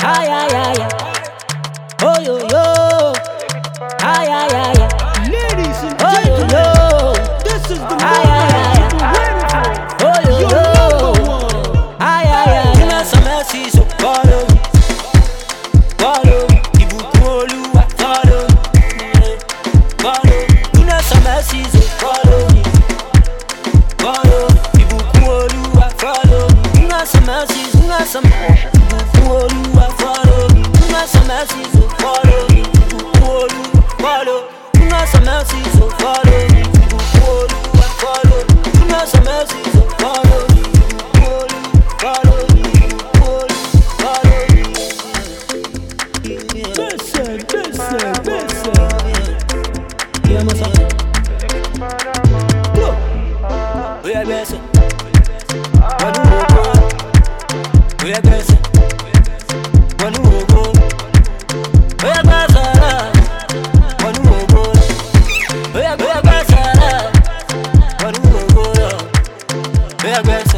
Ay, ay, ay, ay. Oh, yo, yo. Ay, ay, ay, ay. Ladies and Oh, yo, gentlemen, yo. this is the Ay, moment ay, ay, you've been waiting for. Oh, yo, Your yo. number one. Ay, ay, ay. You know some mercy, so follow me. Follow me. Ibukun Oluwa, follow me. Follow me. You know some mercy, so follow me. Follow me. Ibukun Oluwa, follow me. You know some mercy, you know some Ibukun Oluwa, follow me. You know some mercy, so follow me. Ibukun Oluwa, follow me. You know some mercy, so follow me. Ibukun Oluwa, follow me. You know some mercy, so follow me. Ibukun Oluwa, follow me. Ibukun Oluwa, follow me. Listen. Yeah, my son. Look. We are blessed. When you go, we are blessed. When you go, we are blessed. When you go, we are blessed. When you go, we are blessed.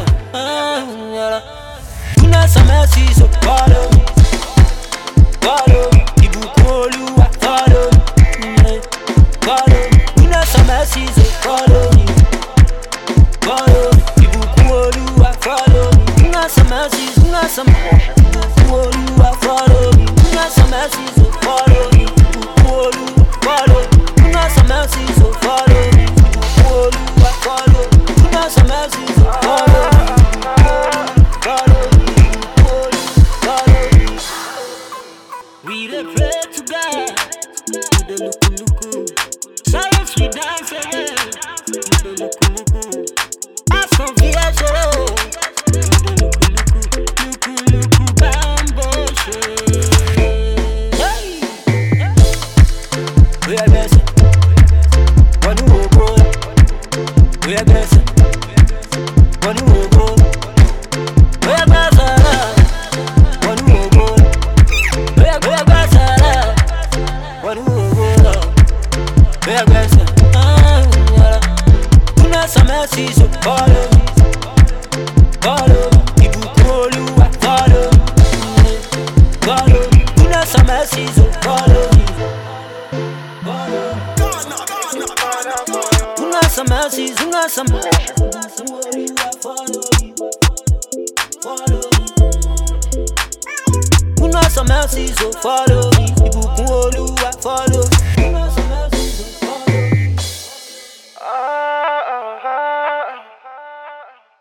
You know some mercy, so follow me. Follow me. Ibukun Oluwa, follow me. Follow me. You know some mercy, so follow me. Follow me. Ibukun Oluwa, follow me. You know some mercy, you know some Ibukun Oluwa, follow me. You know some mercy, so follow me. Ibukun Oluwa, follow me. You know some mercy, so follow me. Ibukun Oluwa, follow me. You know some mercy, so follow me. Follow me. Ibukun Oluwa, follow me. We dey pray to God. We dey look. Science we dance again. We dey look. Afro VS we dey look. Bambo shit. Hey. We are blessed. When you go, we are blessed. When you go, we are blessed. When you go, we are blessed. When you go, we are blessed. You know some mercy, so follow me. Follow me. Ibukun Oluwa, follow me. Follow me. You know some mercy, so follow me. Follow me. You know some mercy, you know some Ibukun Oluwa, follow me. Follow me. You know some mercy, so follow me. Ibukun Oluwa, follow me.